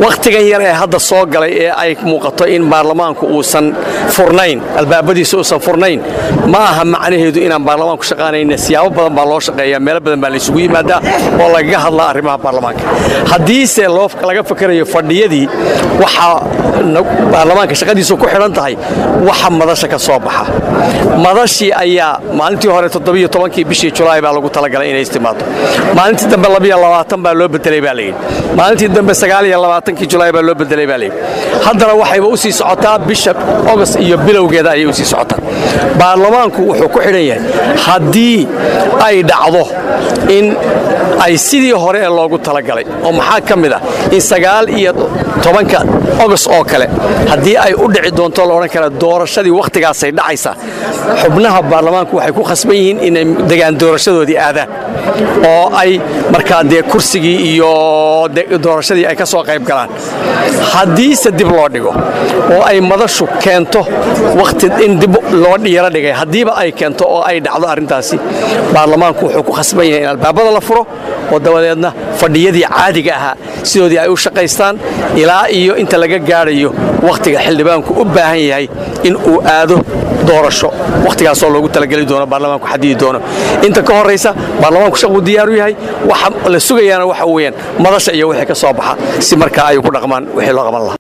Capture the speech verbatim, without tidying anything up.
waqtigan yar ee hadda soo galay ee ay muuqato in baarlamaanku uusan furnayn albaabadiisa uusan furnayn ma aha macnaheedu inaan baarlamaanku shaqaanayna siyaabo badan baa loo shaqeeyaa meelo badan baa la isugu yimaadaa oo lagaga hadlaa arrimaha baarlamaanka haddiise laga fakarayo fadhiyadii waxaa baarlamaanka shaqadiisu ku xidhan tahay waxa madasha ka soo baxa madashii ayaa maalintii hore toddobiyo tobankii bishii Julaay baa lagu talagalay inay istimaado maalintii dambe labiyo labaatan baa loo bedelay baa leeyahay maalintii dambe sagaal iyo labaatan-kii Julaay baa loo bedelay baa leeyahay haddana waxayba u sii socotaa bisha August iyo bilowgeeda ayay u sii socotaa baarlamaanku wuxuu ku xidhan yahay haddii ay dhacdo in ay sidii hore ee loogu talagalay oo maxaa ka mid ah in sagaal iyo tobanka August oo kale haddii ay u dhici doonto la oran kara doorashadii waqtigaas ay dhacaysa xubnaha baarlamaanku waxay ku khasban yihiin inay degaan doorashadoodii aadaan oo ay markaa dee kursigii iyo doorashadii ay ka soo qayb galaan haddiise dib loo dhigo oo ay madashu keento waqti in dib loo dhiyara dhigay haddiiba ay keento oo ay dhacdo arrintaasi baarlamaanku wuxuu ku khasban yahay in albaabada la furo oo dabadeedna fadhiyadii caadiga ahaa sidoodii ay u shaqaystaan ilaa iyo inta laga gaarayo waqtiga xildhibaanku u baahan yahay in uu aado doorasho waqtigaasoo loogu talagali doono baarlamaanku xadidi doono inta ka horeysa baarlamaanku shaqo diyaar u yahay waxa la sugayaana waxa weeyaan madasha iyo wixii ka soo baxa si markaa ay ku dhaqmaan wixii loo qaban lahaa